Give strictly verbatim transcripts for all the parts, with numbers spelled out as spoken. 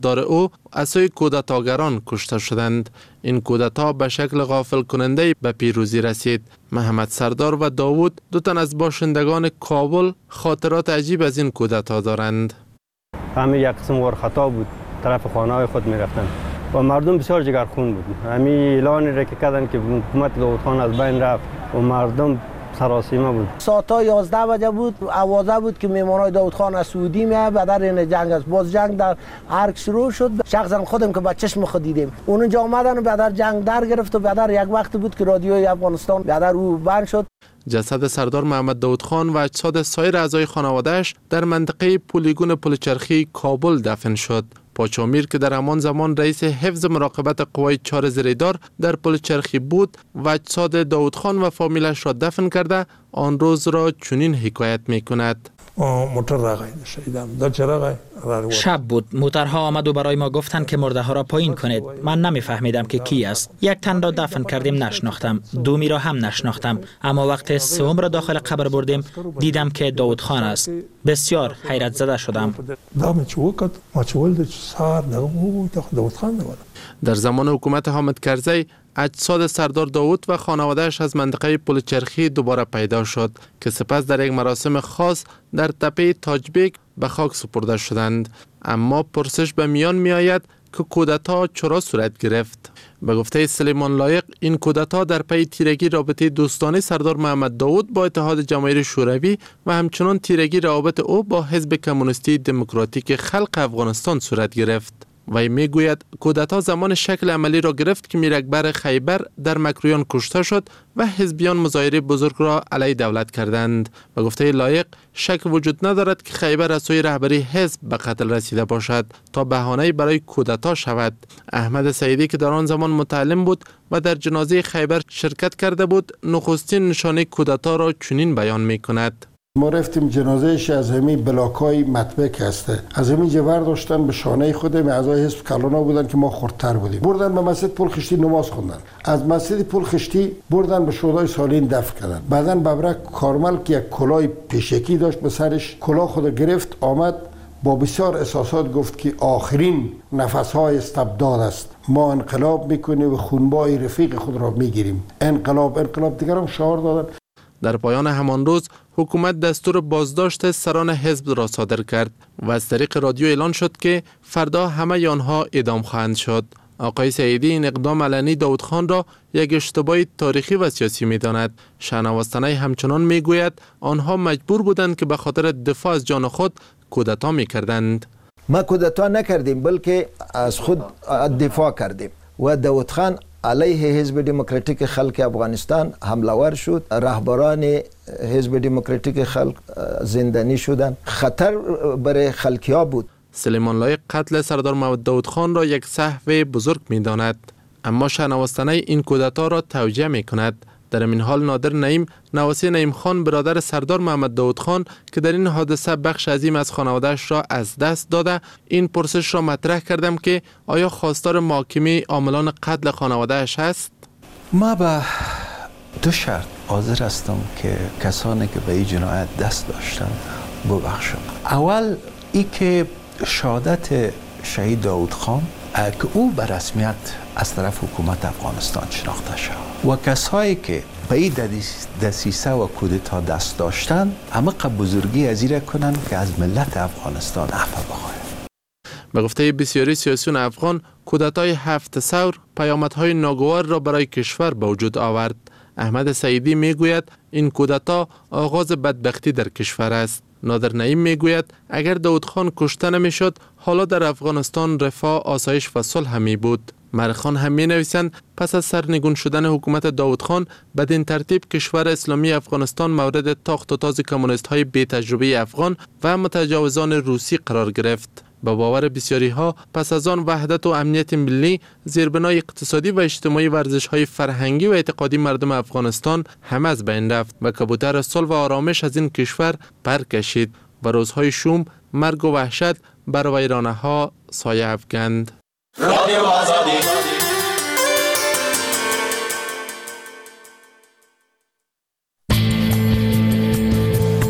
دار او اسای کودتاگران کشته شدند. این کودتا به شکل غافل کننده به پیروزی رسید. محمد سردار و داوود دو تن از باشندگان کابل خاطرات عجیب از این کودتا دارند. همه یک قسم ور خطا بود، طرف خانه های خود می رفتند و مردم بسیار جگرخون بود. همین اعلانی را که کردند که حکومت داوود خان از بین رفت و مردم سراسیمه بود. ساعت یازده بجه بود، آوازه بود که میمانای داوود خان از سعودی میاد و در این جنگ است. باز جنگ در ارگ شروع شد. شخصا خودم که با چشم خود دیدیم. اونجا آمدن و بعد جنگ در گرفت و بعد یک وقت بود که رادیوی افغانستان بعد او بند شد. جسد سردار محمد داوود خان و اجساد سایر اعضای خانواده‌اش در منطقه پلیگون پلچرخی کابل دفن شد. پاچا میر که در همان زمان رئیس حفظ مراقبت قوای چهار زریدار در پلچرخی بود و اجساد داوود خان و فامیلش را دفن کرده، آن روز را چنین حکایت می کند. موتر راغی شیدم دا چراغ شب بود، موترها آمد و برای ما گفتند که مرده ها را پایین کنید. من نمیفهمیدم که کی است. یک تن را دفن کردیم، نشناختم. دومی را هم نشناختم، اما وقت سوم را داخل قبر بردیم دیدم که داوود خان است. بسیار حیرت زده شدم. در زمان حکومت حامد کرزی اجساد سردار داوود و خانواده‌اش از منطقه پلچرخی دوباره پیدا شد که سپس در یک مراسم خاص در تپه تاجبیک به خاک سپرده شدند. اما پرسش به میان می آید که کودتا چرا صورت گرفت؟ به گفته سلیمان لایق، این کودتا در پی تیرگی رابطه دوستانه سردار محمد داوود با اتحاد جماهیر شوروی و همچنان تیرگی روابط او با حزب کمونیستی دموکراتیک خلق افغانستان صورت گرفت. وی میگوید کودتا زمان شکل عملی را گرفت که میر اکبر خیبر در مکرویان کشته شد و حزبیان مظاهره بزرگ را علیه دولت کردند. به گفته لایق، شک وجود ندارد که خیبر از سوی رهبری حزب به قتل رسیده باشد تا بهانه برای کودتا شود. احمد سعیدی که در آن زمان متعلم بود و در جنازه خیبر شرکت کرده بود، نخستین نشانه کودتا را چنین بیان می کند. ما رفتیم جنازهش از همین بلاکای مطبع که هسته از همین جور داشتن به شانه خودم اعضای حزب کلانا بودن که ما خردتر بودیم، بردن به مسجد پل خشتی نماز خوندن، از مسجد پل خشتی بردن به شهدای سالین دفن کردن. بعدن ببرک کارمل که یک کلاه پیشکی داشت به سرش، کلاه خود گرفت آمد با بسیار احساسات گفت که آخرین نفس‌های استبداد است، ما انقلاب میکنیم و خونبای رفیق خود را میگیریم. انقلاب انقلاب دیگران شعار دادن. در پایان همان روز حکومت دستور بازداشت سران حزب را صادر کرد و از طریق رادیو اعلان شد که فردا همه آنها اعدام خواهند شد. آقای سعیدی این اقدام علنی داوود خان را یک اشتباه تاریخی و سیاسی می‌داند. شهنواز تنایی همچنان میگوید آنها مجبور بودند که به خاطر دفاع از جان خود کودتا می‌کردند. ما کودتا نکردیم بلکه از خود دفاع کردیم و داوود خان علیه حزب دموکراتیک خلق افغانستان حمله‌ور شد. رهبران حزب دموکراتیک خلق زندانی شدند. خطر برای خلقیا بود. سلیمان لایق قتل سردار محمد داوود خان را یک سهو بزرگ می‌داند، اما شهنواز تنایی این کودتا را توجیه می‌کند. در این حال نادر نعیم، نواسی نعیم خان برادر سردار محمد داوود خان که در این حادثه بخش عظیم از خانواده‌اش را از دست داده، این پرسش را مطرح کردم که آیا خواستار محاکمه عاملان قتل خانواده‌اش است؟ ما به دو شرط حاضر هستم که کسانی که به این جنایت دست داشتن ببخشم. اول ای که شهادت شهید داوود خان که او به رسمیت از طرف حکومت افغانستان شناخته شد و کسایی که به این دسیسه و کودتا دست داشتن عمق بزرگی ازیره کنن که از ملت افغانستان عفو بخواهند. به گفته بسیاری سیاسیون افغان، کودتای هفت ثور پیامدهای ناگوار را برای کشور به وجود آورد. احمد سعیدی میگوید این کودتا آغاز بدبختی در کشور است. نادر نعیم میگوید اگر داوود خان کشته نمیشد حالا در افغانستان رفاه، آسایش و صلح می بود. مرخان هم می نویسند پس از سرنگون شدن حکومت داوود خان بدین ترتیب کشور اسلامی افغانستان مورد تاخت و تاز کمونیست های بی تجربه افغان و متجاوزان روسی قرار گرفت. با باور بسیاری ها پس از آن وحدت و امنیت ملی، زیربنای اقتصادی و اجتماعی، ورزش های فرهنگی و اعتقادی مردم افغانستان همه از بین رفت و کبوتر صلح و آرامش از این کشور پر کشید و روزهای شوم، مرگ و وحشت بر ویرانه ها سایه افکند. رادیو آزادی.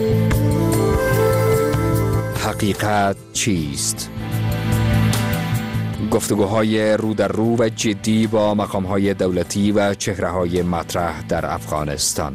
حقیقت چیست؟ گفتگوهای رو در رو و جدی با مقام‌های دولتی و چهره‌های مطرح در افغانستان.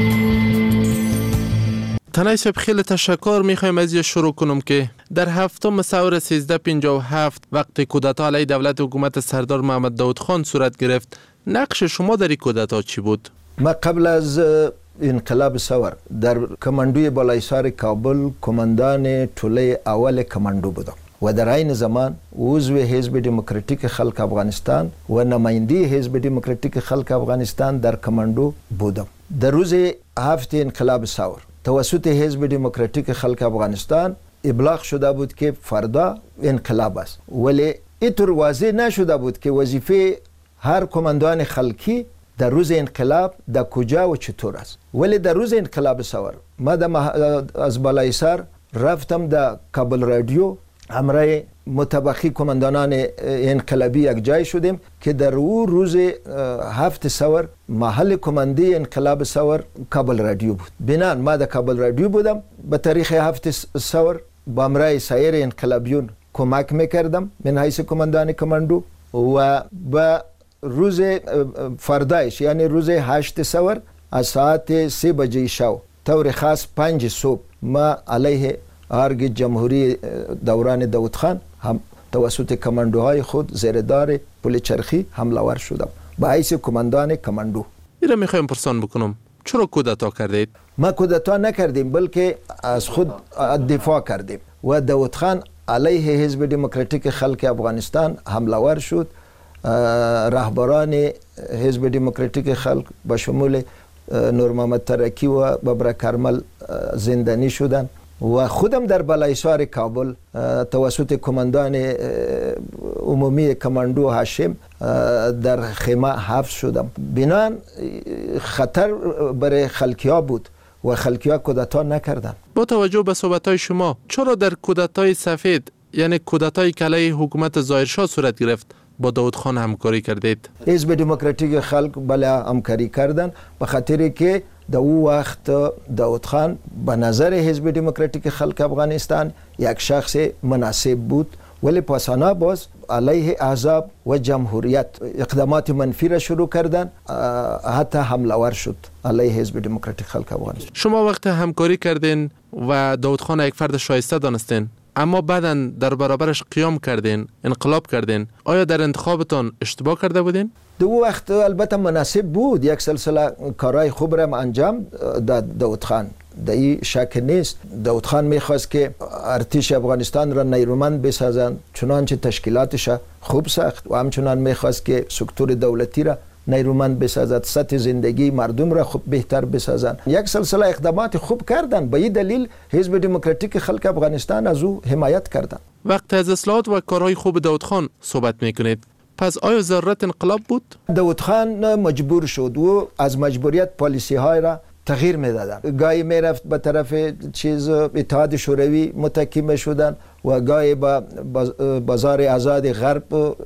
تنای صاحب خیلی تشکر. میخوایم از یه شروع کنم که در هفتم سور سیزده پنجاه و هفت وقتی کودتا علیه دولت حکومت سردار محمد داود خان صورت گرفت، نقش شما در این کودتا چی بود؟ ما قبل از انقلاب سور در کماندوی بالایسار کابل کماندان طوله اول کماندو بودم و در این زمان عضو حزب دموکراتیک خلق افغانستان و نماینده حزب دموکراتیک خلق افغانستان در کماندو بودم. در روز هفت انقلاب سور توسط حزب دموکراتیک خلق افغانستان ابلاغ شده بود که فردا انقلاب است، ولی اینطور واضح نشده بود که وظیفه هر کماندان خلقی در روز انقلاب در کجا و چطور است. ولی در روز انقلاب سور ما از بالایسار رفتم در کابل رادیو، همراه متبخی کماندانان انقلابی یک جای شدیم که در او روز هفت سور محل کمانده انقلاب سور کابل رادیو بود. بنان ما در کابل رادیو بودم، به تاریخ هفت سور با همراه سایر انقلابیون کمک میکردم من حیث کماندان کماندو و با روز فردایش یعنی روز هشت سور از ساعت سه بجه شب طور خاص پنج صبح ما علیه ارگ جمهوری دوران داود خان هم توسط کماندوهای خود زیردار پل چرخی حمله ور شدم با حیث کماندان کماندو. این را میخوایم پرسان بکنم چرا کودتا کردید؟ ما کودتا نکردیم بلکه از خود دفاع کردیم و داود خان علیه حزب دموکراتیک خلق افغانستان حمله ور شد. رهبران حزب دموکراتیک خلق با شمول نور محمد ترکی و ببرا کرمل زندانی شدند و خودم در بالایسار کابل توسط کماندان عمومی کماندو هاشم در خیمه حبس شدم. بنان خطر برای خلقیا بود و خلقیا کودتا نکردن. با توجه به صحبت‌های شما چرا در کودتای سفید یعنی کودتای که علیه حکومت ظاهرشاه صورت گرفت با داود خان همکاری کردید؟ حزب دموکراتیک خلق بله همکاری کردن به خاطر که در او وقت داود خان به نظر حزب دموکراتیک خلق افغانستان یک شخص مناسب بود، ولی پاسانا باز علیه احزاب و جمهوریت اقدامات منفی را شروع کردن، حتی حمله ور شد علیه حزب دموکراتیک خلق افغانستان. شما وقت همکاری کردین و داود خان یک فرد شایسته دانستین، اما بعداً در برابرش قیام کردین، انقلاب کردین، آیا در انتخابتان اشتباه کرده بودین؟ دو وقت البته مناسب بود، یک سلسله کارهای خوب را انجام داد داود خان، در این شک نیست. داود خان میخواست که ارتش افغانستان را نیرومند بسازند، چنانچه تشکیلاتش خوب ساخت و همچنان میخواست که سکتور دولتی را نیرومند بسازد، سطح زندگی مردم را خوب بهتر بسازند. یک سلسله اقدامات خوب کردند، به این دلیل حزب دموکراتیک خلق افغانستان از او حمایت کردند. وقت از اصلاحات و کارهای خوب داود خان صحبت میکنید، پس آیا ضرورت انقلاب بود؟ داود خان مجبور شد و از مجبوریت پالیسی های را تغییر میدادن. گاهی میرفت به طرف چیز اتحاد شوروی متکی میشدن و گاهی به بازار آزاد غرب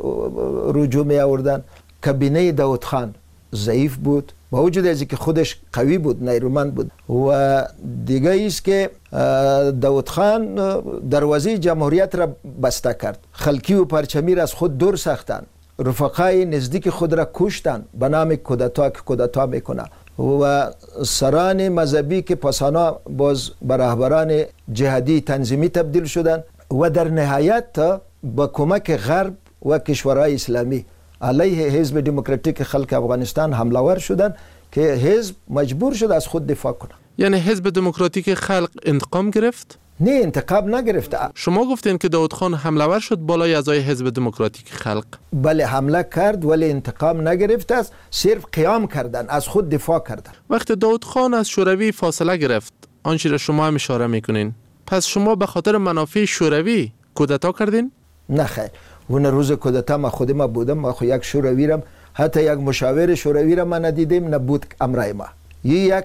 رجوع می آوردن. کابینه داود خان ضعیف بود، با وجود از اینکه خودش قوی بود، نیرومند بود. و دیگه ایست که داود خان دروازه جمهوریت را بسته کرد، خلقی و پرچمی را از خود دور ساختند، رفقای نزدیک خود را کشتند به نام کودتا که کودتا میکنه و سران مذهبی که پاسانا باز به رهبران جهادی تنظیمی تبدیل شدند و در نهایت با کمک غرب و کشورهای اسلامی علیه حزب دموکراتیک خلق افغانستان حمله ور شدند که حزب مجبور شد از خود دفاع کنه. یعنی حزب دموکراتیک خلق انتقام گرفت؟ نه، انتقام نگرفت. شما گفتین که داود خان حمله ور شد بالای اعضای حزب دموکراتیک خلق. بله حمله کرد ولی انتقام نگرفت، است صرف قیام کردن، از خود دفاع کردن. وقتی داود خان از شوروی فاصله گرفت، آنچه را شما هم اشاره میکنین، پس شما به خاطر منافع شوروی کودتا کردین؟ نه خیر، اون روز کودتا ما خود ما بودم، ما خود یک شوروی رم، حتی یک مشاور شوروی را ما ندیدیم، نبود امرای ما. یک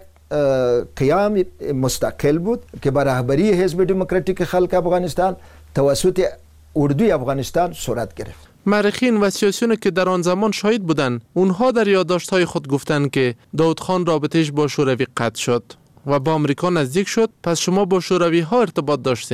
قیام مستقل بود که بر رهبری حزب دموکراتیک خلق افغانستان توسط اردوی افغانستان صورت گرفت. مورخین و سیاسیون که در آن زمان شاهد بودند، اونها در یادداشت‌های خود گفتند که داود خان رابطه‌اش با شوروی قطع شد و با آمریکا نزدیک شد. پس شما با شوروی ها ارتباط داشتین؟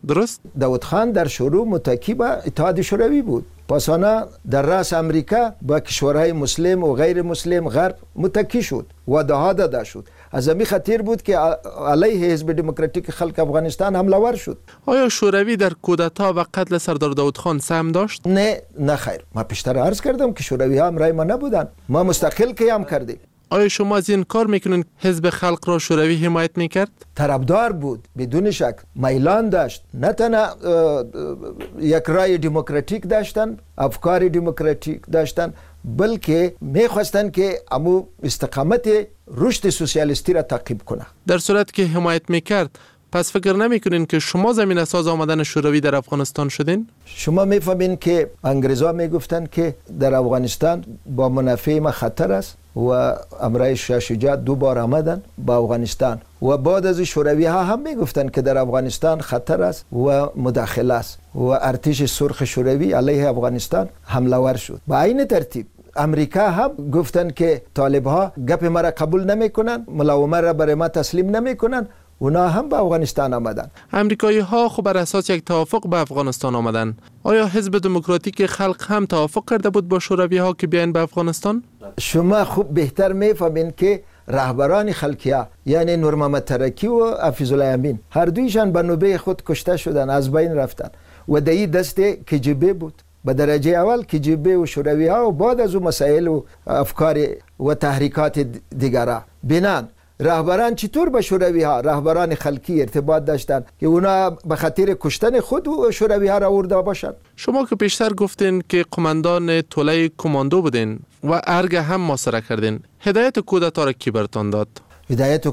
درست؟ داود خان در شروع متکی به اتحاد شوروی بود. پاسانا در راس امریکا با کشورهای مسلم و غیر مسلم غرب متکی شد، وعده ها داده شد. از همین خطیر بود که علیه حزب دموکراتیک خلق افغانستان حمله ور شد. آیا شوروی در کودتا و قتل سردار داود خان سهم داشت؟ نه نه خیر. ما پیشتر عرض کردم که شوروی ها همراه ما نبودن. ما مستقل قیام کردیم. آیا شما از این کار میکنین حزب خلق را شوروی حمایت میکرد؟ طرفدار بود، بدون شک میلان داشت. نه تنها یک رای دموکراتیک داشتن، افکار دموکراتیک داشتن، بلکه میخواستن که امو استقامت رشد سوسیالیستی را تعقیب کنه. در صورت که حمایت میکرد، پس فکر نمیکنین که شما زمینه ساز آمدن شوروی در افغانستان شدین؟ شما میفهمین که انگریزا میگفتن که در افغانستان با منافع ما خطر است و امرای شاه شجاع دو بار آمدن با افغانستان و بعد از شوروی ها هم میگفتن که در افغانستان خطر است و مداخله است و ارتش سرخ شوروی علیه افغانستان حمله ور شد. با این ترتیب امریکا هم گفتن که طالب ها گپ ما را قبول نمیکنن، ملاومه را برای ما تسلیم نمیکنن. اونا هم به افغانستان آمدن. امریکایی ها خب بر اساس یک توافق به افغانستان آمدن. آیا حزب دموکراتیک خلق هم توافق کرده بود با شوروی ها که بیاین به افغانستان؟ شما خوب بهتر میفهمین که رهبران خلقیا یعنی نور محمد ترکی و حفیظ الله امین هر دویشان به نوبه خود کشته شدن، از بین رفتن و دایی دست کجیبه بود. به درجه اول کجیبه و شوروی ها و بعد از اون مسائل و افکار و تحریکات دیگره. بنان رهبران چطور به شوروی ها، رهبران خلقی ارتباط داشتن که اونا به خاطر کشتن خود و شوروی ها را آورده باشند؟ شما که پیشتر گفتین که قماندان توله کماندو بودین و ارگ هم محاصره کردین، هدایت کودتا را کی برتان داد؟ هدایت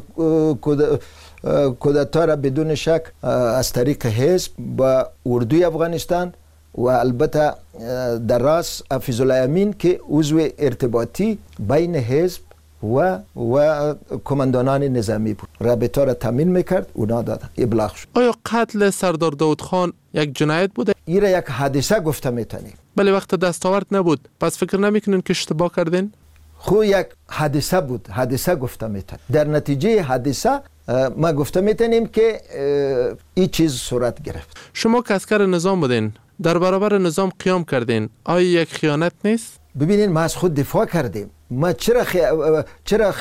کودتا را بدون شک از طریق حزب با اردوی افغانستان و البته در راس حفیظ الله امین که عضو ارتباطی بین حزب و و کماندانان نظامی بود، رابطه را تامین میکرد، اونا دادن، ابلاغ شد. آیا قتل سردار داود خان یک جنایت بوده؟ این را یک حادثه گفته میتونیم. بله وقت دستاورد نبود، پس فکر نمیکنین که اشتباه کردین؟ خو یک حادثه بود، حادثه گفته میتونیم. در نتیجه حادثه ما گفته میتونیم که این چیز صورت گرفت. شما که عسکر نظام بودین، در برابر نظام قیام کردین، آیا یک خیانت نیست؟ ببینین ما از خود دفاع کردیم. ما چرا خی... چرا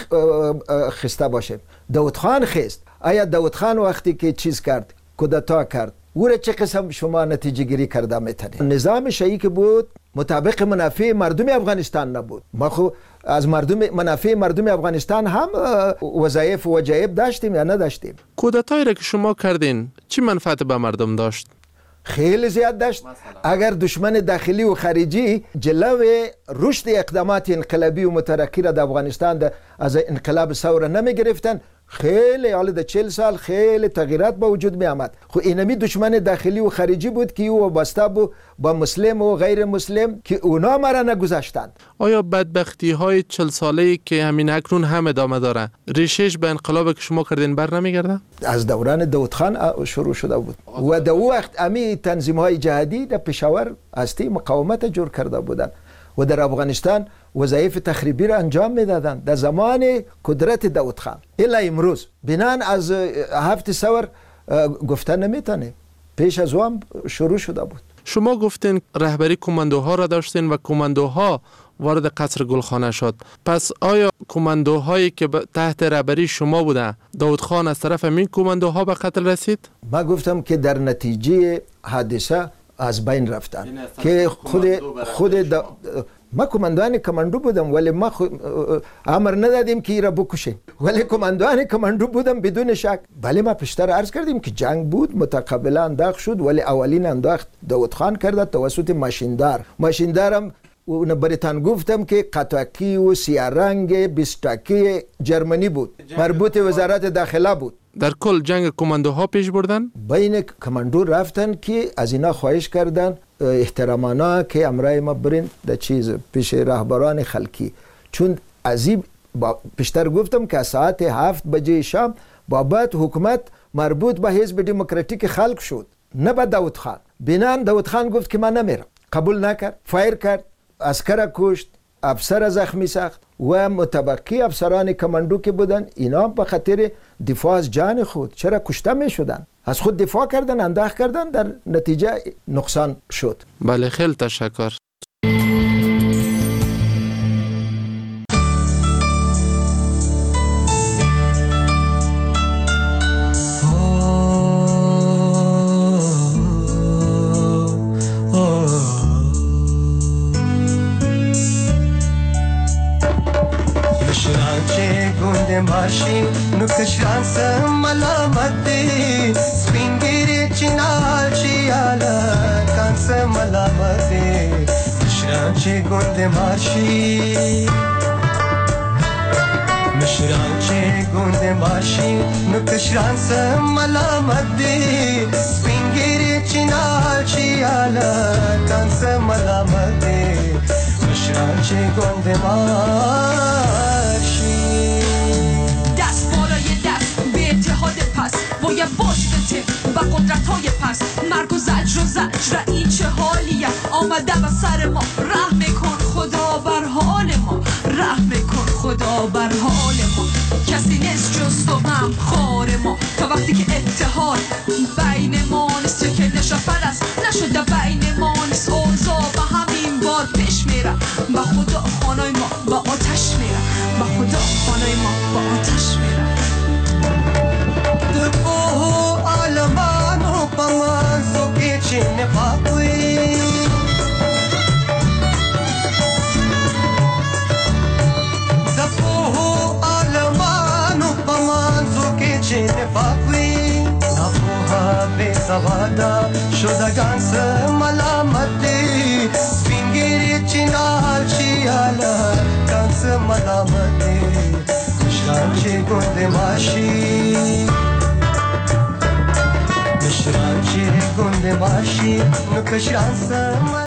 خسته باشیم؟ داود خان خست. آیا داود خان وقتی که چیز کرد، کودتا کرد، او را چه قسم شما نتیجه گیری کرده میتونید؟ نظام شیعی که بود مطابق منافع مردم افغانستان نبود. ما خو از مردم منافع مردم افغانستان هم وظایف و وجایب داشتیم یا نداشتیم؟ کودتایی را که شما کردین چی منفعت به مردم داشت؟ خیلی زیاد داشت. اگر دشمن داخلی و خارجی جلوه رشد اقدامات انقلابی و مترقی را در افغانستان از انقلاب ثوره نمی گرفتن، خیلی حالا در چهل سال خیلی تغییرات با وجود می آمد. خو اینمی دشمن داخلی و خارجی بود که او وابسته بود با مسلم و غیر مسلم که اونا ما را نگذاشتند. آیا بدبختی های چهل ساله‌ای که همین اکنون هم ادامه داره ریشش به انقلاب که شما کردین بر نمیگرده؟ از دوران داود خان شروع شده بود و در وقت امی تنظیم های جهادی در پشاور هستی مقاومت جور کرده بودند و در افغانستان وظایف تخریبی را انجام میدادند در زمان قدرت داود خان. الا امروز بنان از هفت سور گفته نمیتونه، پیش از هم شروع شده بود. شما گفتین رهبری کماندوها را داشتین و کماندوها وارد قصر گلخانه شد. پس آیا کماندوهایی که تحت رهبری شما بوده داود خان از طرف همین کماندوها به قتل رسید؟ ما گفتم که در نتیجه حادثه از بین رفتن که خود خود دا ما کماندوان کماندو بودم ولی ما امر ندادیم که ایرا بکشه، ولی کماندوان کماندو بودم بدون شک. ولی ما پیشتر عرض کردیم که جنگ بود، متقابلا انداخت شد، ولی اولین انداخت داود خان کرده توسط ماشیندار. ماشیندارم اون بریتان گفتم که قطعی و سیارنگ بیستاکی جرمنی بود، مربوط وزارت داخله بود. در کل جنگ کماندوها پیش بردن؟ بین کماندو رفتن که از اینا خواهش کردن احترامانا که امرای ما برین در چیز پیش رهبران خلقی، چون ازی پیشتر گفتم که ساعت هفت بجه شام بابت حکومت مربوط به حزب دموکراتیک خلق شد، نه به داود خان. بنان داود خان گفت که من نمیرم، قبول نکرد، فایر کرد، عسکر کشت، افسر زخمی ساخت و متبقی افسران کماندو که بودن اینا به خاطر دفاع از جان خود چرا کشته می شدن؟ از خود دفاع کردن، انداخت کردن، در نتیجه نقصان شد. بله خیلی تشکر. ماشین نو کشان سم ملامت دی سپینگیری چینال چیالا کان سم ملامت دی مشران چی گند ماشین مشران چی گند ماشین نو کشان سم ملامت دی سپینگیری چینال چیالا کان سم ملامت دی مشران چی گند ماشین وای باشته و قدرت های پس مرگ و زجر و زجر این چه حالیه آمده و سر ما رحم کن خدا بر حال ما رحم کن خدا بر حال ما کسی نیست جز تو هم خار ما تا وقتی که اتحاد بین ما نیست که نشافر است نشده بین ما نیست اوضاع و همین باد پیش میره با خدا خانای ما با آتش میره با خدا خانای ما با آتش میره دفوه آلمانو پمانزو کچین پاکوی دفوه آلمانو پمانزو کچین پاکوی نفوها بی سوادا شدگان سه ملامتی سپینگیری چینال چیالا کان سه ملامتی مشرانچی گند ماشی مشرانچی گند ماشی نو کشان سم